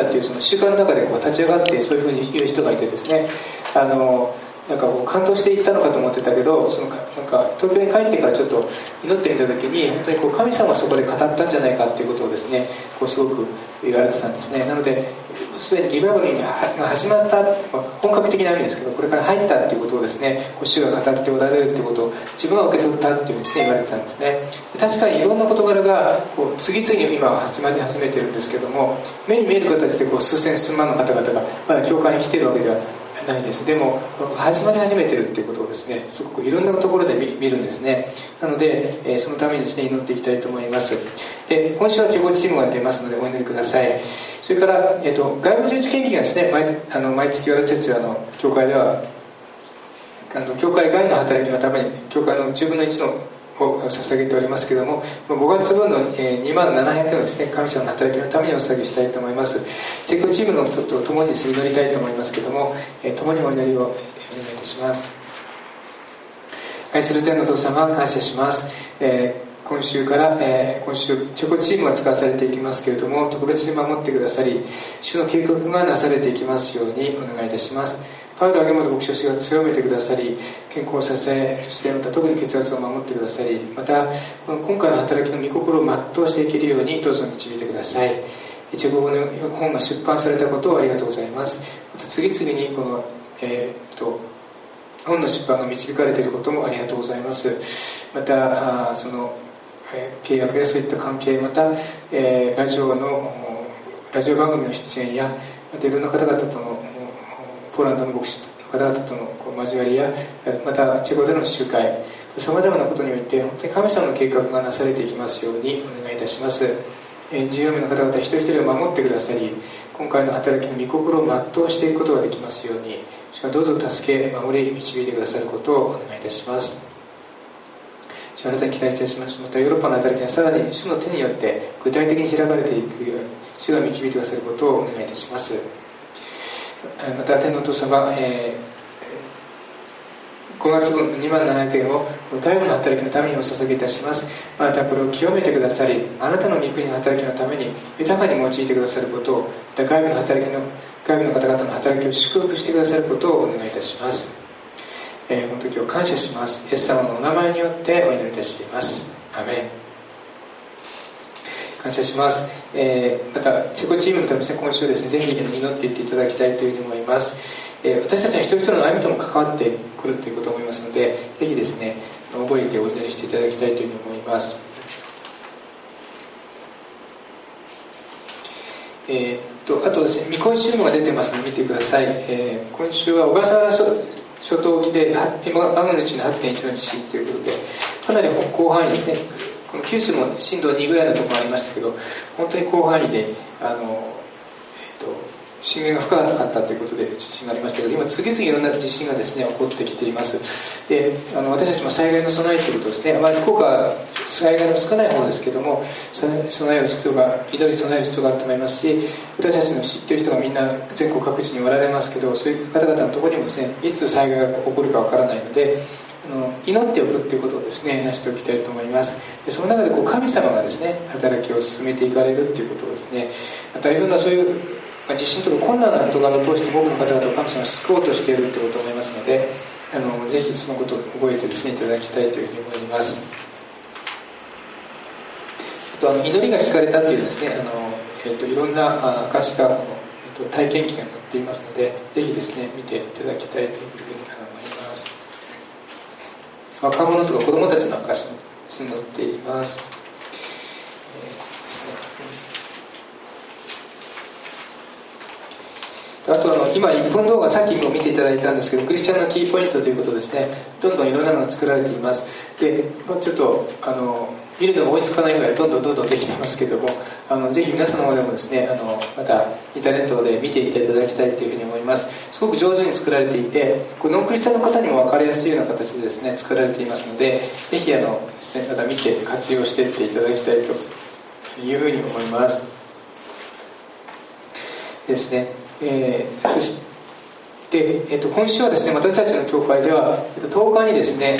たっていうその習慣の中で立ち上がってそういうふうに言う人がいてですね、なんか感動していったのかと思ってたけど、なんか東京に帰ってからちょっと祈ってみた時に本当に神様がそこで語ったんじゃないかっていうことをですねすごく言われてたんですね。なのですでにリバイバルが始まった、本格的なわけですけど、これから入ったっていうことをですね主が語っておられるっていうことを自分は受け取ったっていうふうにですね言われてたんですね。確かにいろんな事柄が次々に今は始まり始めてるんですけども、目に見える形で数千数万の方々がまだ教会に来てるわけではないです。でも始まり始めてるっていうことをですねすごくいろんなところで見るんですね。なので、そのためにですね祈っていきたいと思います。で、今週はチェコチームが出ますのでお祈りください。それから、外部十字献金がですね毎月私たちは教会では教会外の働きのために教会の10分の1のを捧げておりますけれども、5月分の2700円をですね神様の働きのためにお捧げしたいと思います。チェコチームの人と共にですね祈りたいと思いますけれども、共にお祈りをお願いいたします。愛する天のお父様、感謝します。今週から、今週チェコチームが使わされていきますけれども、特別に守ってくださり、主の計画がなされていきますようにお願いいたします。パウロ・アゲモト牧師が強めてくださり、健康を支え、そしてまた特に血圧を守ってくださり、またこの今回の働きの御心を全うしていけるようにどうぞ導いてください。チェコ語の本が出版されたことをありがとうございます。また次々にこの、本の出版が導かれていることもありがとうございます。またその契約やそういった関係、また、ラジオ番組の出演や、またいろんな方々とのポーランドの牧師の方々との交わりや、またチェコでの集会、さまざまなことにおいて本当に神様の計画がなされていきますようにお願いいたします。14名の方々一人一人を守ってくださり、今回の働きの御心を全うしていくことができますように、主がどうぞ助け守り導いてくださることをお願いいたします。主はあなたに期待いたします。またヨーロッパの働きがさらに主の手によって具体的に開かれていくように主が導いてくださることをお願いいたします。また天のお父様、5月分27,000円を外部の働きのためにお捧げいたします。あなたこれを清めてくださり、あなたの御国の働きのために豊かに用いてくださることを、また外部の方々の働きを祝福してくださることをお願いいたします。この時を感謝します。イエス様のお名前によってお祈りいたします。アメン。感謝します。またチェコチームのために今週ですね、ぜひ祈っていっていただきたいというふうに思います。私たちは一人一人の歩みとも関わってくるということを思いますので、ぜひですね覚えてお祈りしていただきたいというふうに思います。あとですね、未婚集合が出てますので見てください。今週は小笠原諸島沖でマグニチュード 8.1 の地震ということで、かなり広範囲ですね。この九州も震度2ぐらいのところがありましたけど、本当に広範囲で震源が深かったということで地震がありましたけど、今次々いろんな地震がですね起こってきています。で、私たちも災害の備えということですね、福岡は災害の少ない方ですけども、備える必要が祈り備える必要があると思いますし、私たちの知っている人がみんな全国各地におられますけど、そういう方々のところにもですねいつ災害が起こるかわからないので、祈っておくということをですねなしておきたいと思います。でその中で神様がですね働きを進めていかれるということをですね、またいろんなそういう地震とか困難な事柄を通して多くの方々を神様が救おうとしているということを思いますので、ぜひそのことを覚えてですねいただきたいというふうに思います。あと祈りが聞かれたというですねいろんな証が体験記が載っていますので、ぜひですね見ていただきたいというふうに思います。若者とか子供たちの証も載っています。あと今1分動画さっきも見ていただいたんですけど、クリスチャンのキーポイントということですね、どんどんいろんなのが作られています。でちょっと見るのが追いつかないぐらいどんどんできてますけども、ぜひ皆さんの方でもですねまたインターネットで見ていただきたいというふうに思います。すごく上手に作られていて、ノンクリスチャンの方にも分かりやすいような形でですね作られていますので、ぜひですねまた見て活用していっていただきたいというふうに思いますですね。そして、今週はですね私たちの教会では10日にですね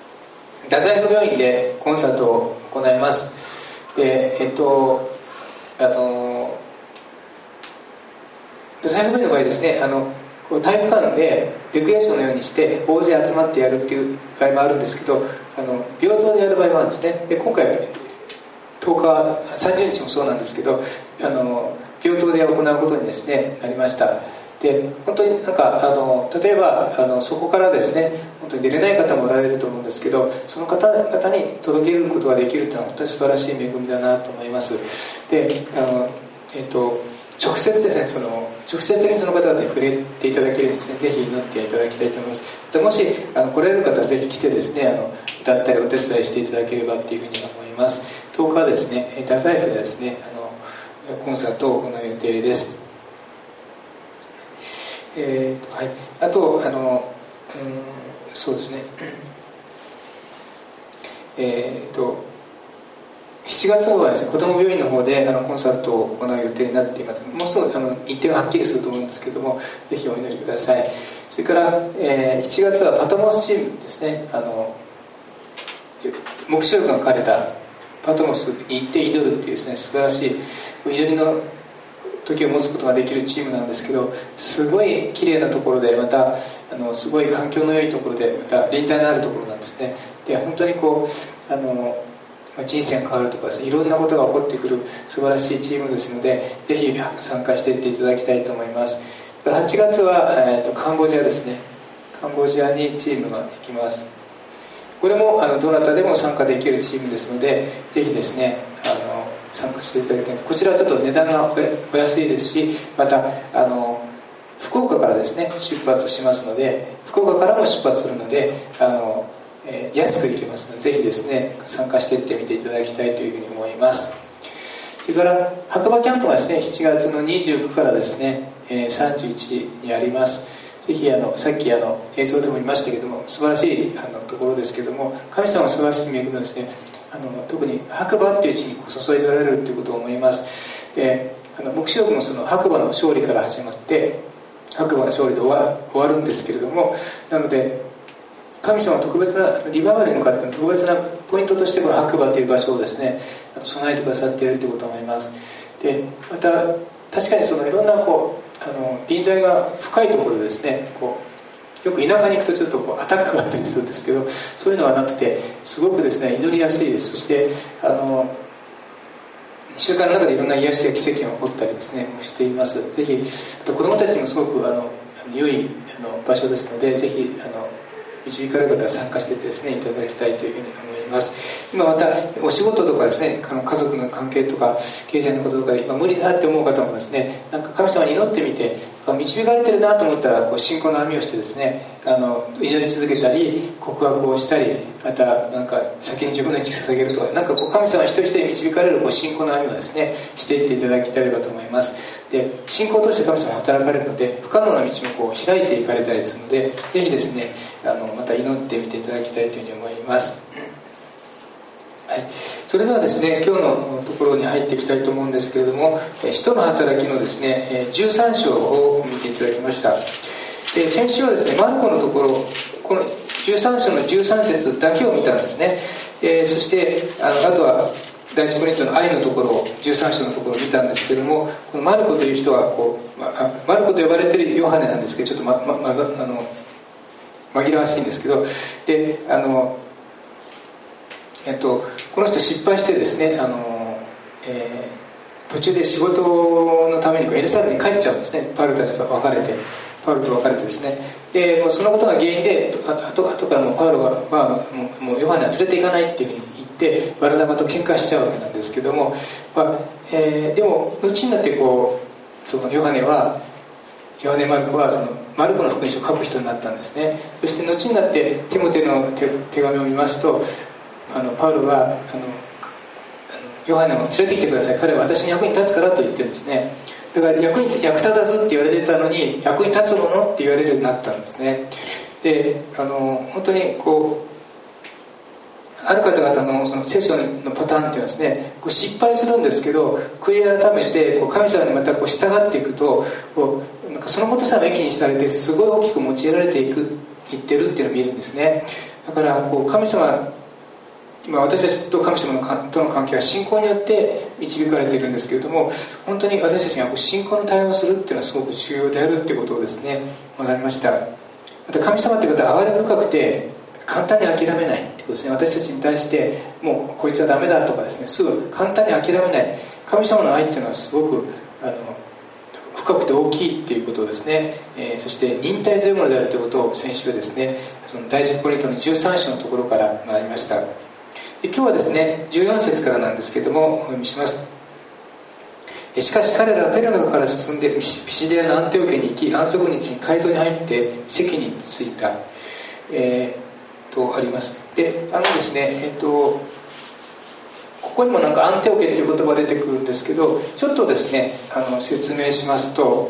太宰府病院でコンサートを行います。で財布部の場合ですね、体育館でレクリエーションのようにして大勢集まってやるっていう場合もあるんですけど、平等でやる場合もあるんですね。で今回10日30日もそうなんですけど、平等で行うことにですねなりました。で本当になんか例えばそこからですね本当に出れない方もおられると思うんですけど、その方々に届けることができるというのは本当に素晴らしい恵みだなと思います。で直接ですね直接的にその方々に触れていただけるようにですねぜひ祈っていただきたいと思います。でもし来られる方はぜひ来てですね歌ったりお手伝いしていただければというふうに思います。10日はですね太宰府でですねコンサートを行う予定です。はい、あとそうですね7月号はですね子ども病院の方でコンサートを行う予定になっています。もうすぐ日程がはっきりすると思うんですけども、ぜひお祈りください。それから、7月はパトモスチームですね、黙示録が書かれたパトモスに行って祈るっていうですね素晴らしい祈りの時を持つことができるチームなんですけど、すごい綺麗なところで、またすごい環境の良いところで、また臨在のあるところなんですね。で本当にこう人生が変わるとかですね、いろんなことが起こってくる素晴らしいチームですので、ぜひ参加していっていただきたいと思います。8月は、カンボジアですね。カンボジアにチームが行きます。これもどなたでも参加できるチームですので、ぜひですね参加していただきたい。こちらはちょっと値段がお安いですし、また福岡からですね出発しますので、福岡からも出発するので安く行けますので、ぜひですね参加していってみていただきたいというふうに思います。それから白馬キャンプがですね7月の29からですね31にあります。ぜひさっき映像でも見ましたけども、素晴らしいところですけども、神様の素晴らしい恵みをですね特に白馬っていう地に注いでおられるということを思います。で黙示録もその白馬の勝利から始まって白馬の勝利で終わるんですけれども、なので神様は特別なリバイバルに向かって特別なポイントとしてこの白馬という場所をですね備えてくださっているということを思います。でまた確かにいろんな臨在が深いところでですねよく田舎に行くとちょっとアタックがあったりするんですけど、そういうのはなくてすごくですね祈りやすいです。そして習慣の中でいろんな癒しや奇跡が起こったりですねしています。ぜひ子どもたちにもすごく良い場所ですので、ぜひ導かれる方は参加していってですねいただきたいというふうに思います。今またお仕事とかですね家族の関係とか経済のこととかで今無理だって思う方もですね、なんか神様に祈ってみて導かれてるなと思ったら信仰の網をしてですね祈り続けたり告白をしたり、またなんか先に自分の一捧げるとか、なんか神様一人一人導かれる信仰の網をですねしていっていただきたいばと思います。で信仰として神様が働かれるので不可能な道も開いていかれたりするので、ぜひですねまた祈ってみていただきたいというふうに思います。はい、それではですね今日のところに入っていきたいと思うんですけれども、使徒の働きのですね13章を見ていただきました。で先週はですねマルコのところ、この13章の13節だけを見たんですね。でそしてあとは第一コリントの愛のところを13章のところを見たんですけども、このマルコという人はマルコと呼ばれているヨハネなんですけど、ちょっと紛らわしいんですけど、でこの人失敗してですね途中で仕事のためにエルサレムに帰っちゃうんですね。パウロと別れてですね、でもうそのことが原因で後からもうパウロが、もうヨハネは連れて行かないっていうふうに言ってバルナバと喧嘩しちゃうわけなんですけども、でも後になってそのヨハネ・マルコはマルコの福音書を書く人になったんですね。そして後になってテモテの手紙を見ますと、パウロはヨハネを連れてきてください、彼は私の役に立つからと言ってるんですね。だから役立たずって言われてたのに役に立つものって言われるようになったんですね。で本当にある方々のその聖書のパターンっていうのはですね失敗するんですけど悔い改めて神様にまた従っていくとなんかそのことさえ益にされてすごい大きく用いられていってるっていうのを見るんですね。だから神様今私たちと神様との関係は信仰によって導かれているんですけれども、本当に私たちが信仰の対応をするっていうのはすごく重要であるっていうことをですね学びました。また神様って方は哀れ深くて簡単に諦めないってことですね。私たちに対してもうこいつはダメだとかですね、すぐ簡単に諦めない。神様の愛っていうのはすごく深くて大きいっていうことをですね、そして忍耐強いものであるということを先週はですね、その第一コリントの13章のところから学びました。で今日はですね14節からなんですけどもお読みします。しかし彼らはペルガから進んでピシデアのアンテオ家に行き、安息日に街道に入って席に着いた、とあります。でですねここにもなんかアンテオ家っていう言葉が出てくるんですけど、ちょっとですね説明しますと、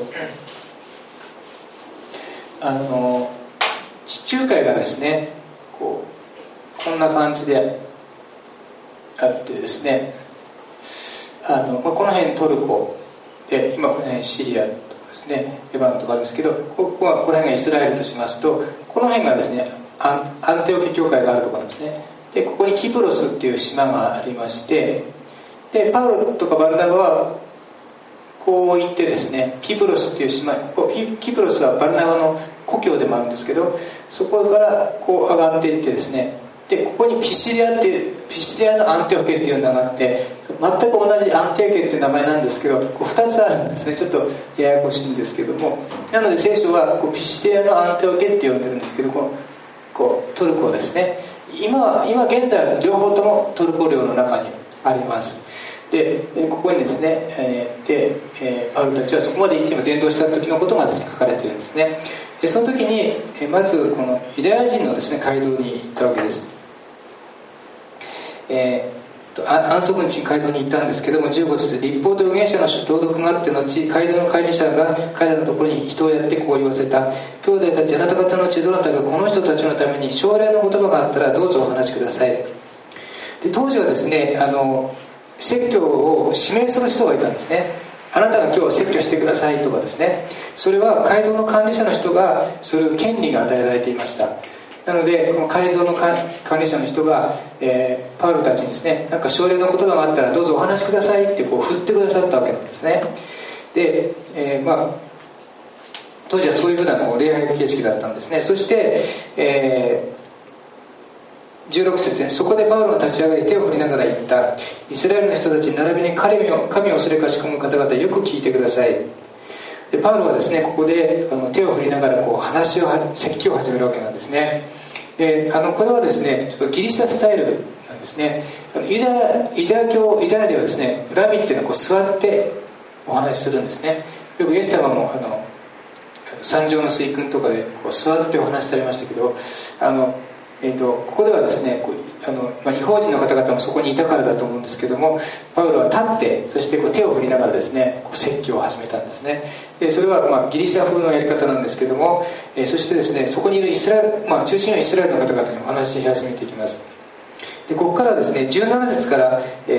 地中海がですねこんな感じであってですね、この辺トルコで、今この辺シリアとかですねレバノンとかあるんですけど、この辺がイスラエルとしますと、この辺がですねアンテオ家教会があるところなんですね。でここにキプロスっていう島がありまして、でパウロとかバルナバはこう言ってですね、キプロスっていう島、キプロスはバルナバの故郷でもあるんですけど、そこからこう上がっていってですね、でここにピシデアのアンテオ家っていう名があって、全く同じアンテオ家っていう名前なんですけど、2つあるんですね。ちょっとややこしいんですけども、なので聖書はピシデアのアンテオ家って呼んでるんですけど、トルコですね、今現在は両方ともトルコ領の中にあります。でここにですね、パウロたちはそこまで行っても伝道した時のことがですね書かれているんですね。でその時にまずこのユダヤ人のですね街道に行ったわけです。安息日に街道に行ったんですけども、15節で立法と預言者の朗読があって後、街道の管理者が彼らのところに人をやってこう言わせた。兄弟たち、あなた方のうちどなたがこの人たちのために将来の言葉があったらどうぞお話しください。で当時はですね説教を指名する人がいたんですね。あなたが今日説教してくださいとかですね、それは街道の管理者の人がする権利が与えられていました。なのでこの街道の管理者の人が、パウロたちにですね、なんか将来の言葉があったらどうぞお話しくださいって振ってくださったわけなんですね。で、当時はそういうふうな礼拝形式だったんですね。そして、16節で、そこでパウロが立ち上がり手を振りながら言った。イスラエルの人たち並びに神を恐れかしこむ方々、よく聞いてください。でパウロはですねここで手を振りながら説教を始めるわけなんですね。でこれはですねちょっとギリシャスタイルなんですね。ユダヤではですねラビっていうのは座ってお話しするんですね。よくイエス様も山上の水訓とかで座ってお話しされましたけど、ここではですね異邦人の方々もそこにいたからだと思うんですけども、パウロは立ってそして手を振りながらですね説教を始めたんですね。でそれはギリシャ風のやり方なんですけども、そしてですねそこにいる中心はイスラエルの方々にお話し始めていきます。でここからですね17節から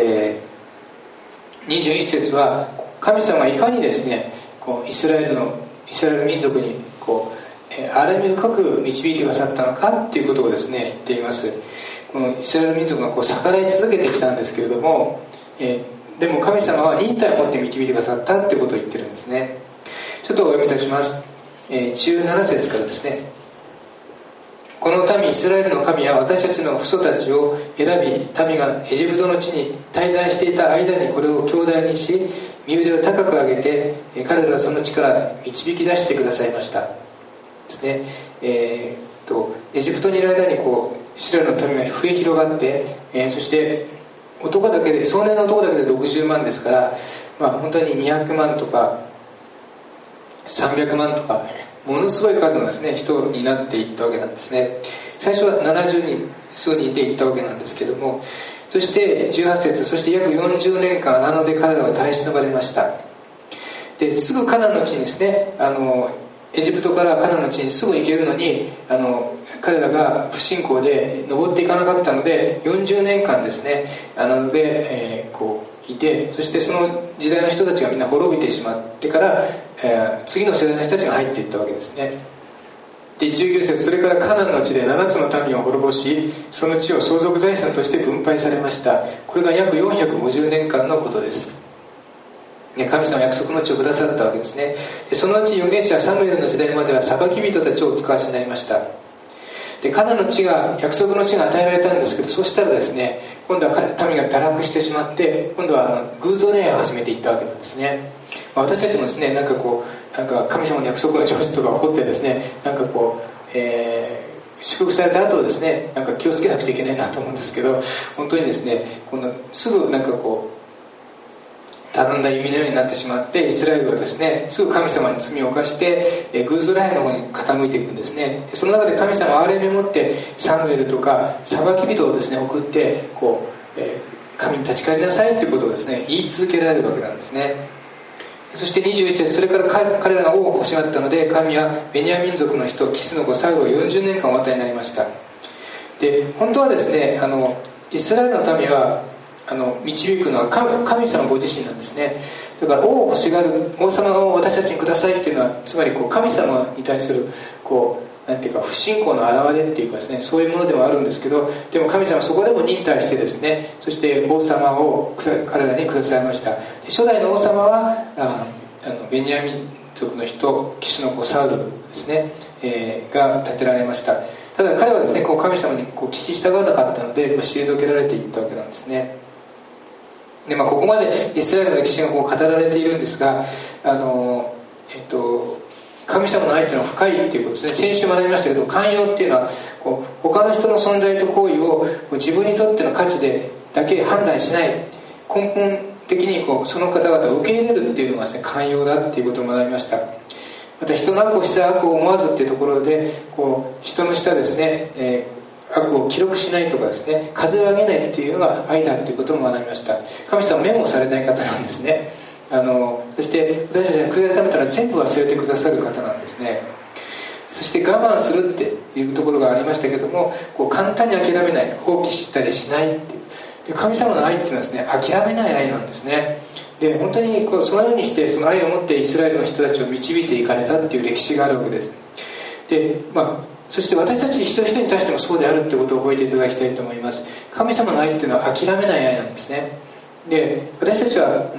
、21節は神様がいかにですねイスラエル民族に憐れみ深く導いてくださったのかっていうことをですね言っています。このイスラエル民族が逆らい続けてきたんですけれども、でも神様は忍耐を持って導いてくださったってことを言ってるんですね。ちょっとお読みいたします。17節からですね。この民イスラエルの神は私たちの父祖たちを選び、民がエジプトの地に滞在していた間にこれを兄弟にし、身腕を高く上げて彼らはその地から導き出してくださいましたですね。エジプトにいる間にイスラエルの民が増え広がって、そして壮年の男だけで60万ですから、本当に200万とか300万とかものすごい数のですね人になっていったわけなんですね。最初は70人数人でいったわけなんですけども、そして18節、そして約40年間荒野で彼らは耐え忍ばれました。ですぐカナンの地にですねエジプトからカナンの地にすぐ行けるのに彼らが不信仰で登っていかなかったので40年間ですねいて、そしてその時代の人たちがみんな滅びてしまってから、次の世代の人たちが入っていったわけですね。 で19節、それからカナンの地で7つの民を滅ぼし、その地を相続財産として分配されました。これが約450年間のことです。神様は約束の地をくださったわけですね。そのうち預言者サムエルの時代までは裁き人たちを使わしになりました。でカナンの地が約束の地が与えられたんですけど、そしたらですね、今度は民が堕落してしまって、今度は偶像礼拝を始めていったわけなんですね。私たちもですね、なんか神様の約束の成就とか起こってですね、祝福された後ですね、気をつけなくちゃいけないなと思うんですけど、本当にですね、すぐ頼んだ弓のようになってしまって、イスラエルはですね、すぐ神様に罪を犯して偶像礼拝の方に傾いていくんですね。でその中で神様は憐れみを持ってサムエルとか裁き人をですね送って神に立ち返りなさいということをですね言い続けられるわけなんですね。そして21節、それから彼らが王を欲しがったので、神はベニヤ民族の人キスの子サウルを40年間お与えになりました。で本当はですね、イスラエルの民は導くのは神様ご自身なんですね。だから王を欲しがる、王様を私たちにくださいっていうのは、つまり神様に対するなんていうか不信仰の表れっていうかですね、そういうものでもあるんですけど、でも神様はそこでも忍耐してですね、そして王様を彼らにくださいました。初代の王様はベニヤミン族の人キシの子サウルですね、が建てられました。ただ彼はですね、神様に聞き従わなかったので退けられていったわけなんですね。でここまでイスラエルの歴史が語られているんですが、神様の愛というのは深いということですね。先週学びましたけど、寛容っていうのは他の人の存在と行為を自分にとっての価値でだけ判断しない、根本的にその方々を受け入れるっていうのがですね、寛容だっていうことを学びました。また人の悪をして悪を思わずっていうところで人の下ですね、悪を記録しないとかですね、数を上げないっていうのが愛だっていうことも学びました。神様はメモされない方なんですね。そして私たちが悔い改めたら全部忘れてくださる方なんですね。そして我慢するっていうところがありましたけども、簡単に諦めない、放棄したりしないっていうで、神様の愛っていうのはですね、諦めない愛なんですね。で本当にそのようにしてその愛を持ってイスラエルの人たちを導いていかれたっていう歴史があるわけです。でそして私たち一人一人に対してもそうであるってことを覚えていただきたいと思います。神様の愛っていうのは諦めない愛なんですね。で私たちは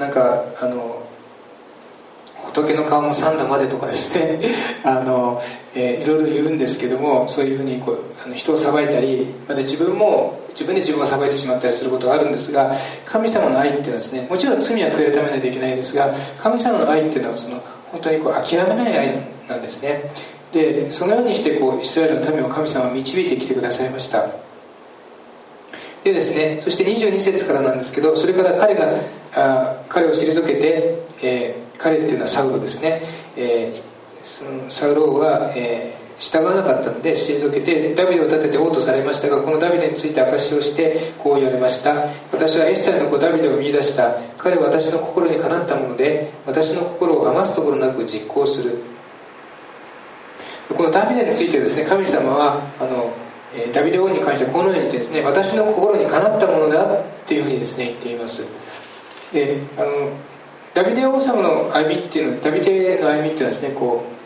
仏の顔も三度までとかですねいろいろ言うんですけども、そういうふうに人を裁いたり、また自分で自分を裁いてしまったりすることがあるんですが、神様の愛っていうのはですね、もちろん罪は悔い改めないといけないですが、神様の愛っていうのは本当に諦めない愛なんですね。でそのようにしてイスラエルの民を神様は導いてきてくださいました。でですね、そして22節からなんですけど、それから彼を退けて、彼っていうのはサウロですね、そのサウロ王は、従わなかったので退けてダビデを立てて王とされましたが、このダビデについて証しをしてこう言われました。私はエッサイの子ダビデを見出した。彼は私の心にかなったもので、私の心を余すところなく実行する。このダビデについてですね、神様はダビデ王に関してはこのように言ってですね、私の心にかなったものだっていうふうにですね言っています。でダビデ王様の歩みっていうのは、ダビデの歩みっていうのはですね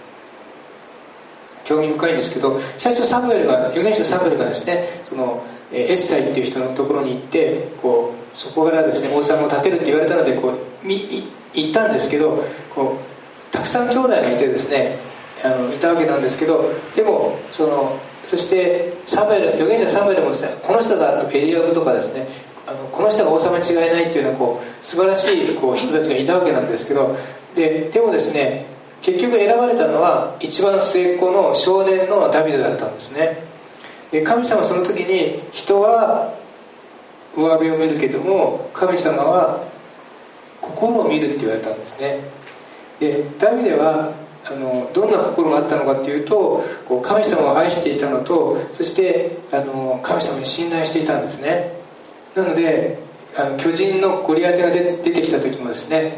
興味深いんですけど、最初預言者サムエルがですねエッサイっていう人のところに行ってそこからですね王様を立てるって言われたので行ったんですけど、たくさん兄弟がいてですねいたわけなんですけど、でもそして預言者サムエルもですね、この人だとエリアブとかですね、この人が王様に違いないっていうのは素晴らしい人たちがいたわけなんですけど、でもですね、結局選ばれたのは一番末っ子の少年のダビデだったんですね。で神様はその時に、人は上辺を見るけども神様は心を見るって言われたんですね。でダビデはどんな心があったのかっていうと、神様を愛していたのと、そして神様に信頼していたんですね。なので巨人のゴリアテが出てきた時もですね、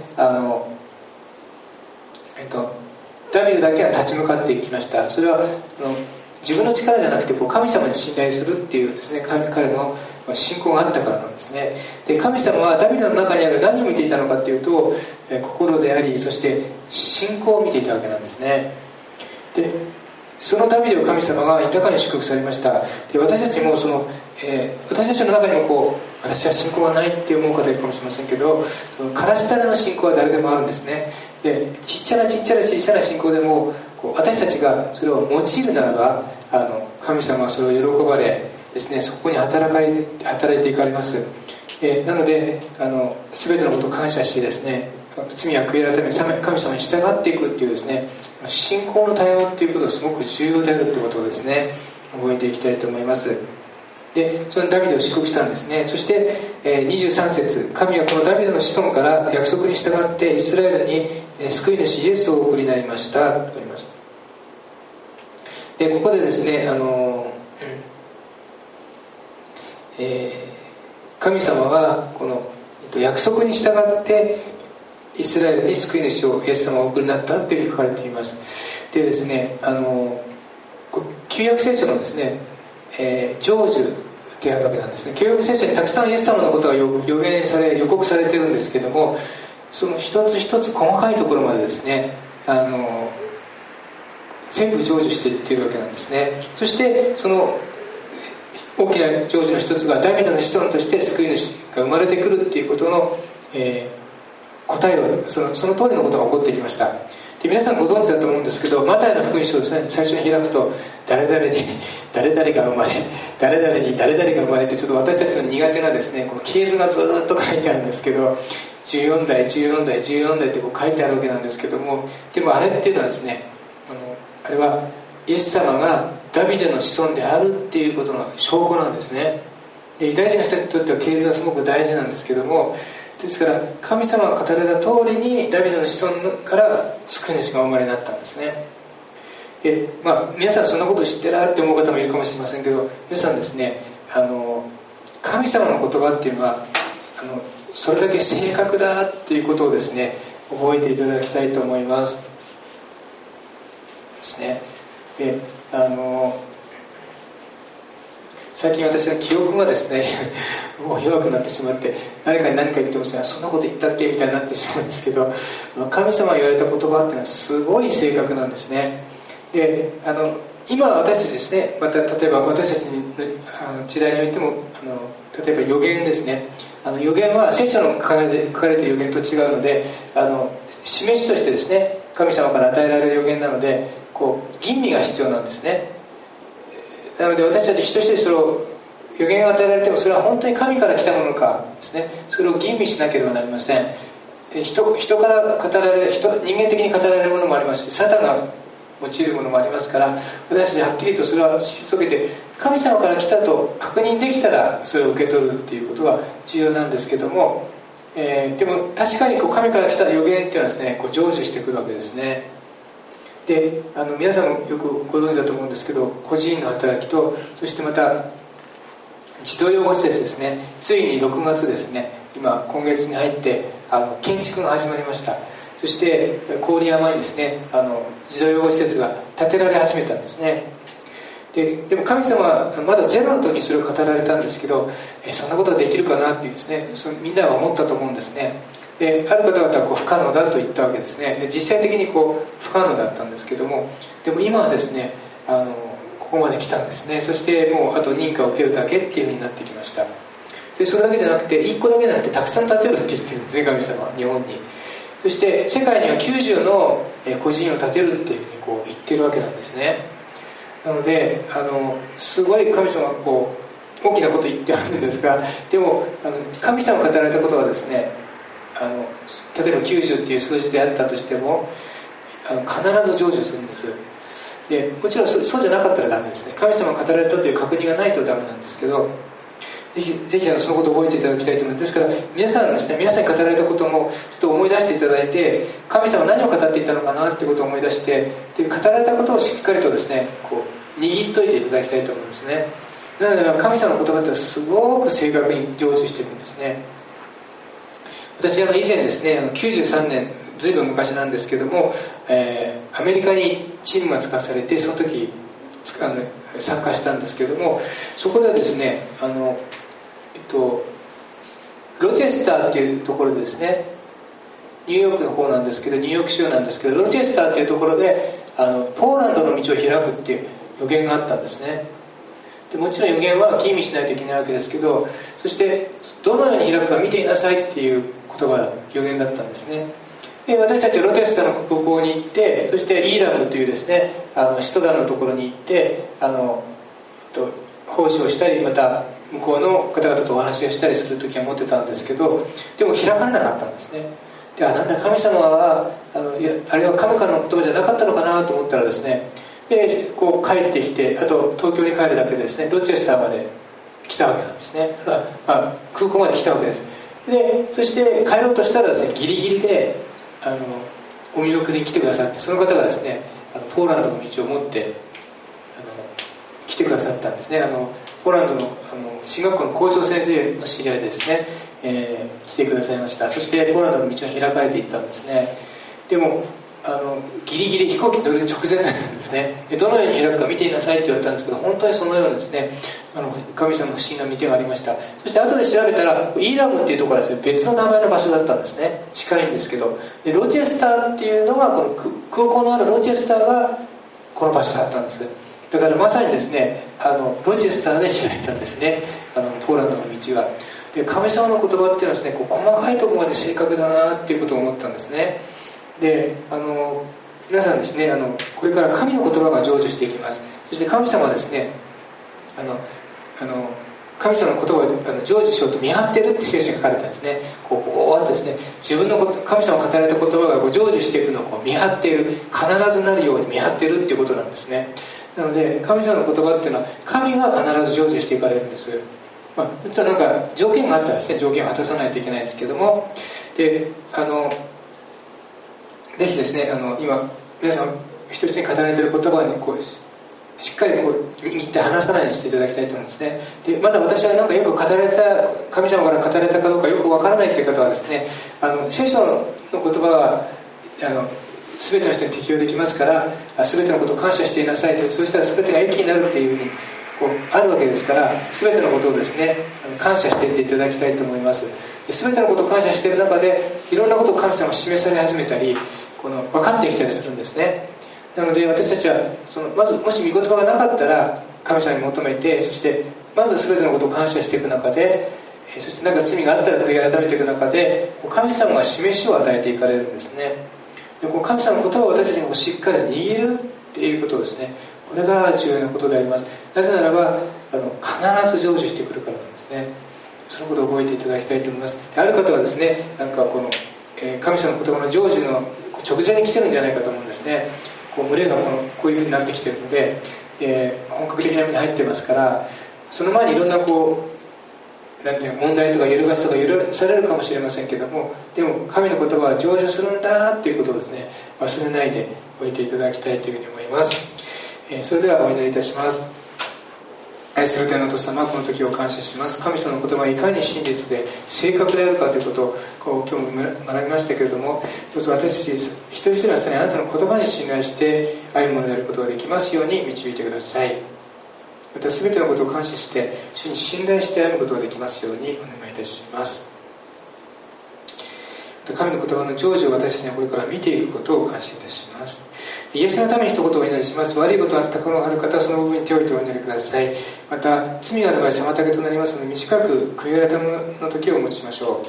ダビデだけは立ち向かっていきました。それは自分の力じゃなくて神様に信頼するっていうですね、彼の信仰があったからなんですね。で神様はダビデの中にある何を見ていたのかっていうと、心であり、そして信仰を見ていたわけなんですね。でそのダビデを神様が豊かに祝福されました。で、私たちも私たちの中にも私は信仰がないって思う方いるかもしれませんけど、そのからし種の信仰は誰でもあるんですね。で、ちっちゃな信仰でも私たちがそれを用いるならば、神様はそれを喜ばれですね、そこに働いていかれます。なので全てのことを感謝してですね、罪は悔い改め神様に従っていくっていうですね、信仰の対応っていうことがすごく重要であるということをですね、覚えていきたいと思います。で、そのダビデを祝福したんですね。そして、23節、神はこのダビデの子孫から約束に従ってイスラエルに救い主イエスをお送りになりましたとあります。で、ここでですね、神様はこの約束に従ってイスラエルに救い主をイエス様をお送りになったというふうに書かれています。でですね、旧約聖書のですね、成就ってあるわけなんですね。旧約聖書にたくさんイエス様のことが予言され予告されているんですけども、その一つ一つ細かいところまでですね、全部成就していっているわけなんですね。そしてその大きな成就の一つがダビデの子孫として救い主が生まれてくるっていうことの、答えをその通りのことが起こってきました。で、皆さんご存知だと思うんですけど、マタイの福音書をですね、最初に開くと誰々に誰々が生まれ、誰々に誰々が生まれって、ちょっと私たちの苦手なですね、この系図がずっと書いてあるんですけど、14代14代14代って書いてあるわけなんですけども、でもあれっていうのはですね、あれはイエス様がダビデの子孫であるっていうことの証拠なんですね。で、ユダヤ人の人たちにとっては系図はすごく大事なんですけども、ですから神様が語られた通りにダビデの子孫から救い主がお生まれになったんですね。で、皆さんそんなこと知ってるって思う方もいるかもしれませんけど、皆さんですね、神様の言葉っていうのはそれだけ正確だっていうことをですね、覚えていただきたいと思いますですね。で、最近私の記憶がですねもう弱くなってしまって、誰かに何か言ってもそんなこと言ったっけみたいになってしまうんですけど、神様が言われた言葉っていうのはすごい正確なんですね。で、今私たちですね、また例えば私たちの時代においても例えば予言ですね、予言は聖書の書かれている予言と違うので、示しとしてですね、神様から与えられる予言なので吟味が必要なんですね。なので私たち一人一人それを予言が与えられても、それは本当に神から来たものかですね、それを吟味しなければなりません。人から語られる人間的に語られるものもありますし、サタンが用いるものもありますから、私たちはっきりとそれは退けて、神様から来たと確認できたらそれを受け取るっていうことが重要なんですけども、でも確かに神から来た予言っていうのはですね、成就してくるわけですね。で、皆さんもよくご存知だと思うんですけど、孤児院の働きと、そしてまた児童養護施設ですね、ついに6月ですね、今月に入って建築が始まりました。そして郡山にですね、児童養護施設が建てられ始めたんですね。でも神様はまだゼロの時にそれを語られたんですけど、そんなことができるかなっていうですね、みんなは思ったと思うんですね。で、ある方々は不可能だと言ったわけですね。で、実際的に不可能だったんですけども、でも今はですね、ここまで来たんですね。そしてもうあと認可を受けるだけっていうふうになってきました。で、それだけじゃなくて、1個だけじゃなくてたくさん建てるって言ってるんですね、神様は日本に。そして世界には90の孤児院を建てるっていうふうに言ってるわけなんですね。なのですごい神様が大きなことを言ってあるんですが、でも神様が語られたことはですね、例えば90っていう数字であったとしても必ず成就するんです。で、もちろんそうじゃなかったらダメですね。神様が語られたという確認がないとダメなんですけど、ぜひそのことを覚えていただきたいと思います。ですから皆さんですね、皆さんに語られたこともちょっと思い出していただいて、神様は何を語っていたのかなってことを思い出して、で語られたことをしっかりとですね、握っといていただきたいと思うんですね。なので神様の言葉ってすごく正確に成就していくんですね。私以前ですね、93年、ずいぶん昔なんですけども、アメリカにチームが使わされて、その時参加したんですけども、そこではですね、ロチェスターっていうところでですね、ニューヨークの方なんですけど、ニューヨーク州なんですけど、ロチェスターっていうところでポーランドの道を開くっていう予言があったんですね。でもちろん予言は吟味しないといけないわけですけど、そしてどのように開くか見ていなさいっていう言葉予言だったんですね。で私たちはロテスタの空港に行って、そしてリーダムというですね使徒団のところに行って奉仕をしたり、また向こうの方々とお話をしたりする時は持ってたんですけど、でも開かれなかったんですね。でなんだ神様はあれは神からの言葉じゃなかったのかなと思ったらですね、でこう帰ってきて、あと東京に帰るだけでですねロチェスターまで来たわけなんですね。空港まで来たわけです。でそして帰ろうとしたらですね、ギリギリでお見送りに来てくださって、その方がですねポーランドの道を持って来てくださったんですね。ポーランドの進学校の校長先生の知り合いでですね、来てくださいました。そしてポーランドの道が開かれていったんですね。でもギリギリ飛行機に乗る直前だったんですね。どのように開くか見ていなさいって言われたんですけど、本当にそのようなですね神様の不思議な御手がありました。そして後で調べたらイーラムっていうところはですね、別の名前の場所だったんですね。近いんですけど、でロチェスターっていうのが、この空港のあるロチェスターがこの場所だったんです。だからまさにですねロチェスターで開いたんですね、ポーランドの道が。で神様の言葉っていうのはですね、こう細かいところまで正確だなっていうことを思ったんですね。で皆さんですねこれから神の言葉が成就していきます。そして神様はですね神様の言葉を成就しようと見張ってるって聖書に書かれたんですね。こうですね、自分の神様が語られた言葉がこう成就していくのをこう見張っている、必ずなるように見張っているっていうことなんですね。なので神様の言葉っていうのは神が必ず成就していかれるんです。実はなんか条件があったらですね、条件を果たさないといけないですけども、でぜひですね今皆さん一人一人に語られている言葉にこうしっかりこう握って離さないようにしていただきたいと思うんですね。でまだ私はなんかよく語られた、神様から語られたかどうかよくわからないという方はですね、聖書の言葉は全ての人に適用できますから、全てのことを感謝していなさい、そうしたら全てが益になるっていうふうにこうあるわけですから、全てのことをですね感謝していっていただきたいと思います。全てのことを感謝している中で、いろんなことを神様が示され始めたり分かってきたりするんですね。なので私たちはまずもし御言葉がなかったら神様に求めて、そしてまず全てのことを感謝していく中で、そして何か罪があったら悔い改めていく中で、神様が示しを与えていかれるんですね。で神様の言葉を私たちにしっかり握るっていうことですね。これが重要なことであります。なぜならば必ず成就してくるからなんですね。そのことを覚えていただきたいと思います。ある方はですね、なんか神様の言葉の成就の直前に来てるんじゃないかと思うんですね。群れがこういうふうになってきているので、本格的な意味に入ってますから、その前にいろんななんていう問題とか揺るがしとか許されるかもしれませんけども、でも神の言葉は成就するんだっていうことをですね忘れないでおいていただきたいというふうに思います。それではお祈りいたします。愛する天のお父様、この時を感謝します。神様の言葉がいかに真実で正確であるかということを今日も学びましたけれども、どうぞ私たち一人一人はあなたの言葉に信頼して歩むものであることができますように導いてください。また全てのことを感謝して主に信頼して歩むことができますようにお願いいたします。神の言葉の成就を私たちにこれから見ていくことを感謝いたします。イエスのために一言お祈りします。悪いことがあったことがある方はその部分に手を置いてお祈りください。また罪がある場合妨げとなりますので、短く悔い改めの時をお持ちしましょう。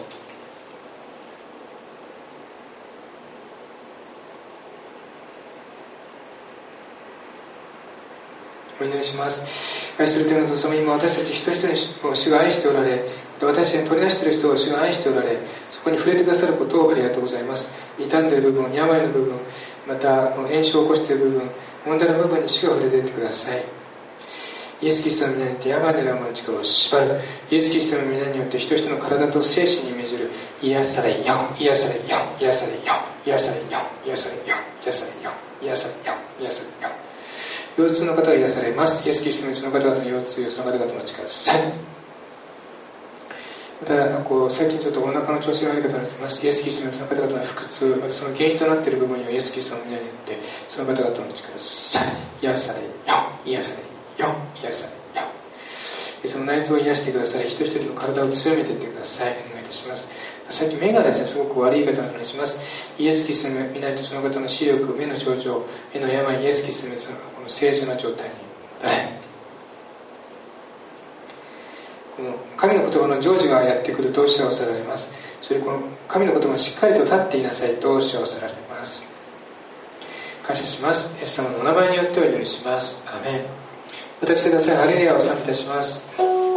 お祈りします。愛する天のお父様、今私たち一人一人を主が愛しておられ、私たちに取り出している人を主が愛しておられ、そこに触れてくださることをありがとうございます。傷んでいる部分、病の部分、また炎症を起こしている部分、問題の部分に主が触れていってください。イエス・キリストの皆によって病の病の力を縛る。イエス・キリストの皆によって人々の体と精神に命じる。癒されよ、癒されよ、癒されよ、癒されよ、癒されよ、癒されよ、癒されよ、癒されよ。腰痛の方が癒されます。イエス・キリストのその方々の腰痛、その方々の力さえ。また最近ちょっとお腹の調子が悪い方がいます。イエス・キリストのその方々の腹痛、またその原因となっている部分をイエス・キリストの皆によってその方々の力さえ癒されよ、癒されよ、癒されよ。その内臓を癒してください。一人一人の体を強めていってください。お願いいたします。 さっき目がですねすごく悪い方の話します。イエス・キリストを見ないとその方の視力、目の症状、目の病、イエス・キリストのこの正常な状態になれ。この神の言葉の成就がやってくると主はおっしゃられます。それこの神の言葉にしっかりと立っていなさいと主はおっしゃられます。感謝します。イエス様のお名前によってお祈りします。アーメン。お立ちください。ハレルヤをお賛美いたします。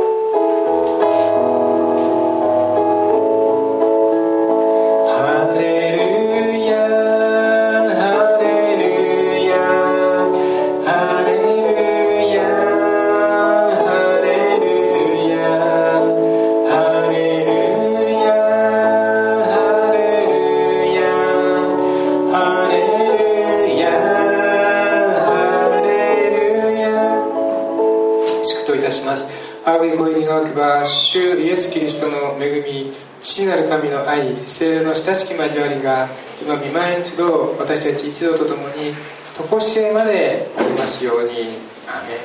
主イエス・キリストの恵み、父なる神の愛、聖霊の親しき交わりが今御前一度私たち一同とともに常しえまでありますように。アーメン。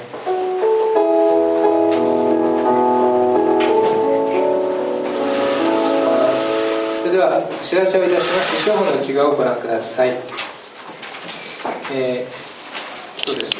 それではお知らせをいたします。司法の内側をご覧ください。そうですね。